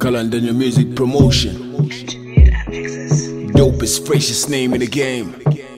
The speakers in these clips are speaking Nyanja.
Kalandanya Music Promotion. Dopest, freshest name in the game.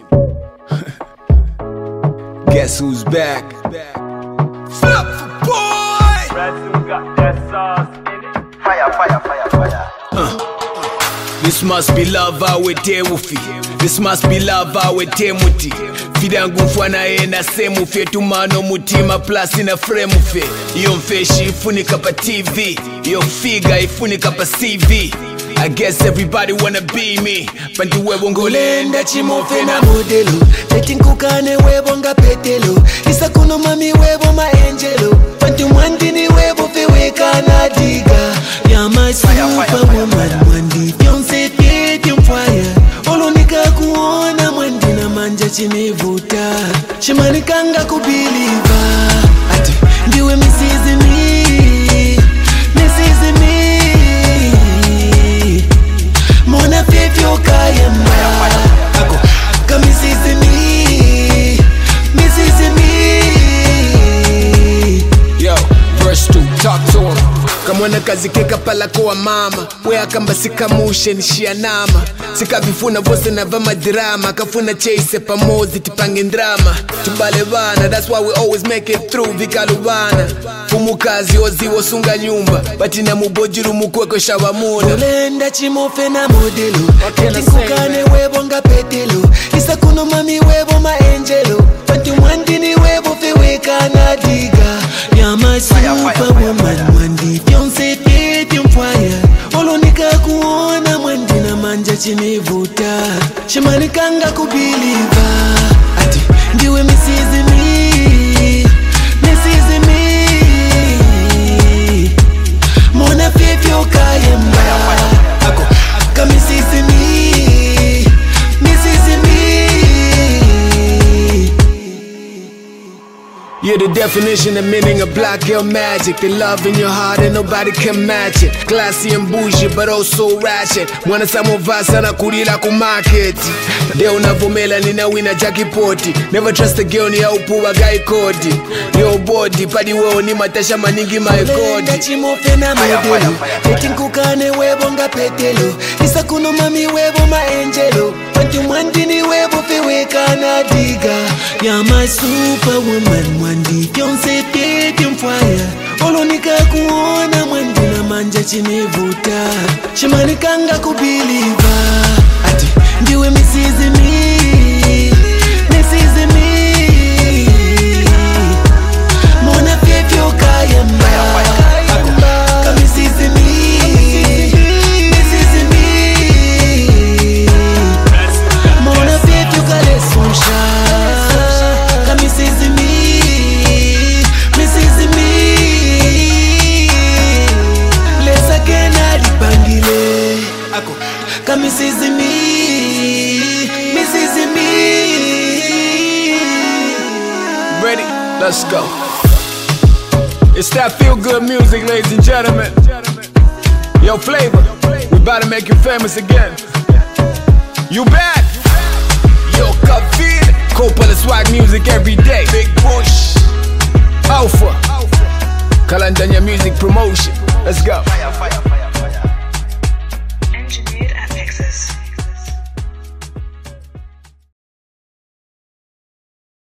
Guess who's back? Flop boy! Red got that sauce in it. Fire, fire, fire, fire. This must be love awe tewufi. This must be love awe temuti. Fidangu mfwana ena semu fe tumano mutima plus ina frame fe. Iyo mfeshi ifunika pa TV. Iyo figa ifunika pa CV. I guess everybody wanna be me. Pantu webo ngolenda chimofe na modelo. Letinkukane webo nga petelo. Isa kuno mami webo ma angelo. Pantu mwandini webo fe weka na diga. Ya my superwoman mwandi. Fiance fit fire. Olonika kuona mwandi na manja chinivuta. Shimanikanga kubiliva. Ati ndiwe misizi mi. Misizi mi. Mona fefyo kayamba ako kamisizi mi misizi mi. Yo, verse 2, talk to him. Kamwana kazi keka pala kwa mama. Wea kamba sikamushe nishia nama. Sika vifuna vose na vama drama. Kafuna chase pamozi tipange drama. Tubale bana, that's why we always make it through. Vikalubana Fumukazi ozi wosunga nyumba. Batina mubojiru mukweko shabamuna. Olenda chimofe na modelo. Tinkukane webo nga petelo. Isa kuno mami webo ma angelo. Pantu mwandini webo fe weka na diga. Ya my superwoman mwandi. Fiance fit fire. Olonika kuona mwandi na manja chinivuta. Shimanikanga kubiliva. Ati ndiwe misizi mi. Misizi mi. Mona fefyo kayamba ako kamisizi mi. Misizi mi. You're the definition and meaning of black girl magic. The love in your heart and nobody can match it. Classy and bougie but also ratchet. Mwana samovaa sana kulila kumarket. Deo unavomela nina wina jakipoti. Never trust a girl ni ya upuwa gai kodi. Yo body padi weo ni matasha maningi maekodi. Olenda chimofe na modelo. Letinkukane webo nga petelo. Isa kuno mami webo ma angelo. Pantu mwandini webo fe weka na diga. Ya my superwoman mwandi. Fiance fit fire. Olonika kuona mwandi na manja chinivuta. Shimanikanga kubiliva. Ati ndiwe misizi mi. Misizi mi. Mona fefyo kayamba ako kamisizi mi. Misizi mi. Mona fefyo kalesonsha. Kamisizi mi. Misizi mi. Lesa kena lipangile ako kamisizi mi. Misizi mi. Ready? Let's go. It's that feel good music, ladies and gentlemen. Yo, Flavor, we about to make you famous again. You back? Yo, Kavir, Coppola swag music every day. Big Bush, Alpha, Kalandanya Music Promotion. Let's go. Fire, fire.